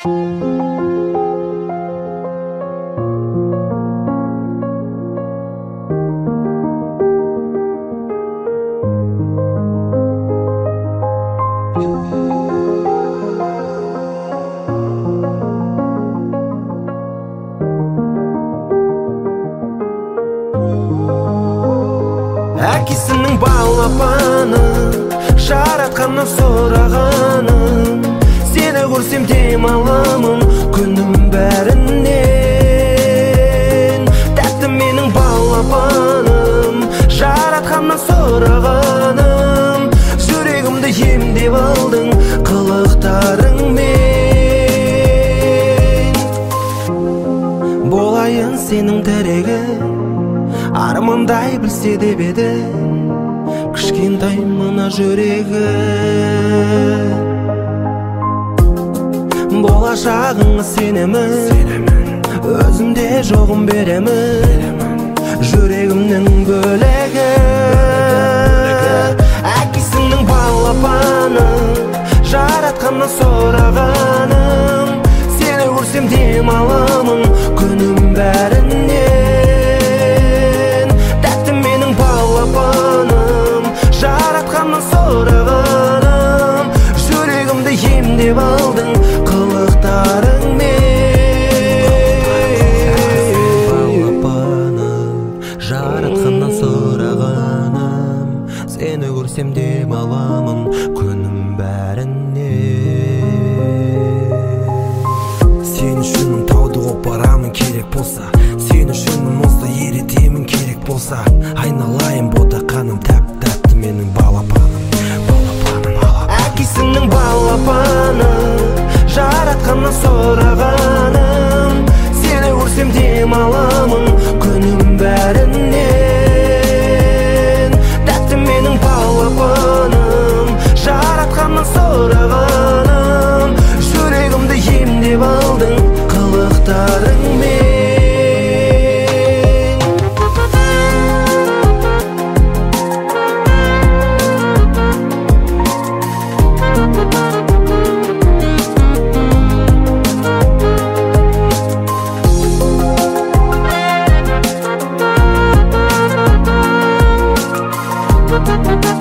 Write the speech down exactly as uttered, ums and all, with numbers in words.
Әкесінің балапаны, жаратқаннан сұрағаным, сені көрсем демаламын күнім бәрінен. Тәтті менің балапаным, жаратқаннан сұрағаным, жүрегімді емдеп алдың қылықтарыңмен. Болайын сенің тірегің, армандай білсе деп еді кішкентай мына жүрегі. Болашағыңа сенемін, өзімде жоғым беремін, жүрегімнің бөлегі. Әкесінің балапаны, жаратқаннан сұрағаным, сені көрсем демаламын күнім бәрінен. Сұрағаным, жүрегімді емдеп алдың қылықтарыңмен. Балапаным, жаратқаннан сұрағаным, сені көрсем демаламын күнім бәрінен. Сен үшін тауды қопарамын керек болса, сен үшін мұзды еретемін керек болса, айналайын ботақаным тәп-тәтті менің балапаным. Әкесінің балапаны, жаратқаннан сұрағаным, сені көрсем демаламын күнім бәрінен. Тәтті менің балапаным, жаратқаннан сұрағаным, жүрегімді емдеп алдың қылықтарыңмен. We'll be right back.